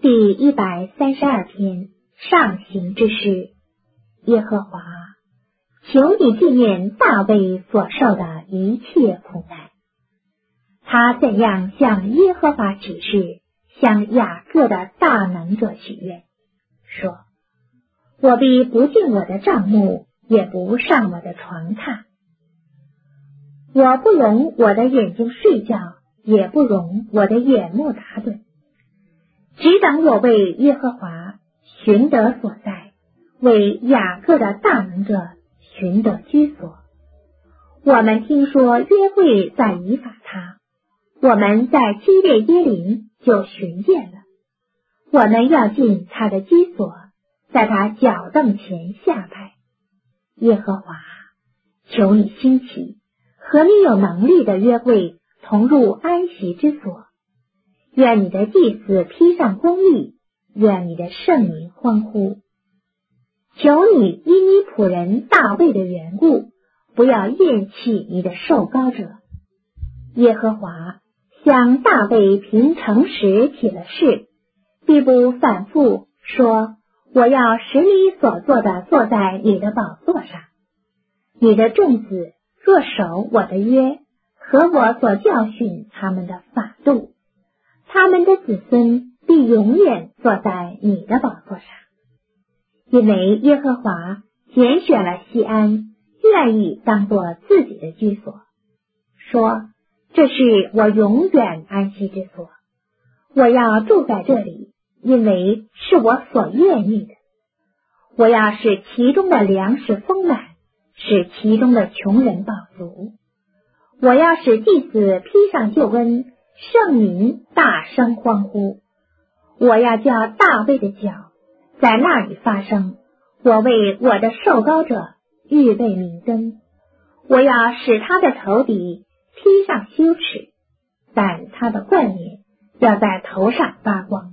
第132篇上行之诗。耶和华，求你纪念大卫所受的一切苦难。他怎样向耶和华起誓，向雅各的大能者许愿，说：我必不进我的帐幕，也不上我的床榻。我不容我的眼睛睡觉，也不容我的眼目打盹，只等我为耶和华寻得所在，为雅各的大能者寻得居所。我们听说约会在以法他，我们在基列耶琳就寻见了。我们要进他的居所，在他脚凳前下拜。耶和华，求你兴起，和你有能力的约会同入安息之所。愿你的祭司披上公义，愿你的圣民欢呼。求你因你仆人大卫的缘故，不要厌弃你的受膏者。耶和华向大卫凭诚实起了誓，必不反复说，我要使你所做的坐在你的宝座上。你的众子若守我的约，和我所教训他们的法度，他们的子孙必永远坐在你的宝座上。因为耶和华拣选了锡安，愿意当作自己的居所，说：这是我永远安息之所，我要住在这里，因为是我所愿意的。我要使其中的粮食丰满，使其中的穷人饱足。我要使祭司披上救恩，圣民大声欢呼。我要叫大卫的脚在那里发声，我为我的受膏者预备明灯。我要使他的头顶披上羞耻，但他的冠冕要在头上发光。